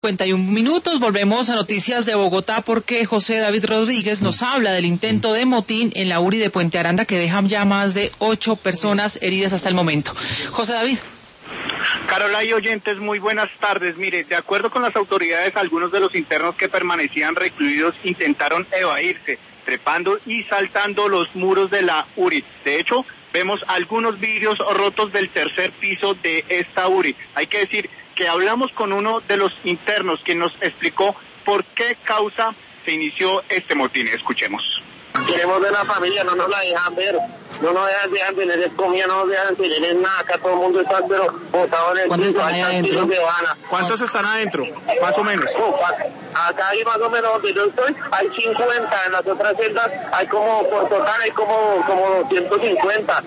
51 minutos, volvemos a Noticias de Bogotá porque José David Rodríguez nos habla del intento de motín en la URI de Puente Aranda que deja ya más de 8 personas heridas hasta el momento. José David. Carola y oyentes, muy buenas tardes. Mire, de acuerdo con las autoridades, algunos de los internos que permanecían recluidos intentaron evadirse, trepando y saltando los muros de la URI. De hecho, vemos algunos vidrios rotos del tercer piso de esta URI. Hay que decir que hablamos con uno de los internos quien nos explicó por qué causa se inició este motín. Escuchemos. Queremos ver la familia, no nos la dejan ver, no nos dejan tener comida, no nos dejan tener nada, acá todo el mundo está pero botado en el ¿Cuántos están ahí adentro? ¿Cuántos están adentro? Más o menos. Acá hay más o menos donde yo estoy, hay 50, en las otras celdas hay como, por total hay como 250.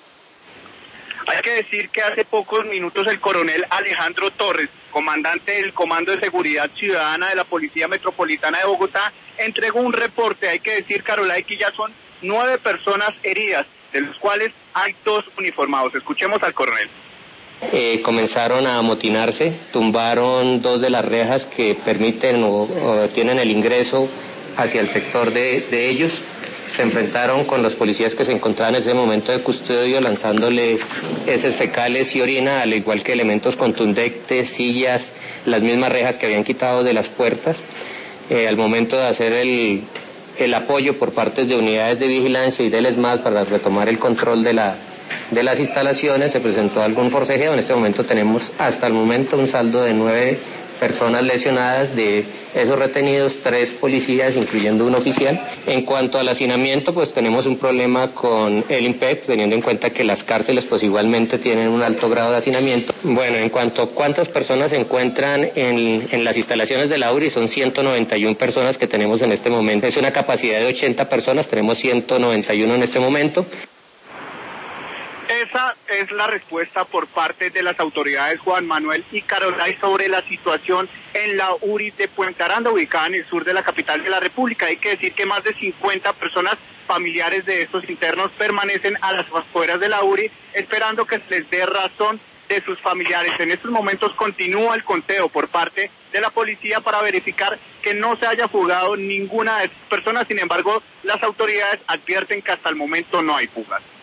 Hay que decir que hace pocos minutos el coronel Alejandro Torres, comandante del Comando de Seguridad Ciudadana de la Policía Metropolitana de Bogotá, entregó un reporte. Hay que decir, Carola, que ya son 9 personas heridas, de los cuales hay 2 uniformados. Escuchemos al coronel. Comenzaron a amotinarse, tumbaron 2 de las rejas que permiten o tienen el ingreso hacia el sector de ellos. Se enfrentaron con los policías que se encontraban en ese momento de custodio, lanzándole heces fecales y orina, al igual que elementos contundentes, sillas, las mismas rejas que habían quitado de las puertas. Al momento de hacer el apoyo por parte de unidades de vigilancia y del ESMAD para retomar el control de las instalaciones, se presentó algún forcejeo. En este momento tenemos hasta el momento un saldo de 9 personas lesionadas, de esos retenidos 3 policías, incluyendo un oficial. En cuanto al hacinamiento, pues tenemos un problema con el IMPEC, teniendo en cuenta que las cárceles pues igualmente tienen un alto grado de hacinamiento. Bueno, en cuanto a cuántas personas se encuentran en las instalaciones de la URI, son 191 personas que tenemos en este momento. Es una capacidad de 80 personas, tenemos 191 en este momento. Esa es la respuesta por parte de las autoridades, Juan Manuel y Carolay, sobre la situación en la URI de Puente Aranda, ubicada en el sur de la capital de la República. Hay que decir que más de 50 personas familiares de estos internos permanecen a las afueras de la URI, esperando que se les dé razón de sus familiares. En estos momentos continúa el conteo por parte de la policía para verificar que no se haya fugado ninguna de estas personas. Sin embargo, las autoridades advierten que hasta el momento no hay fugas.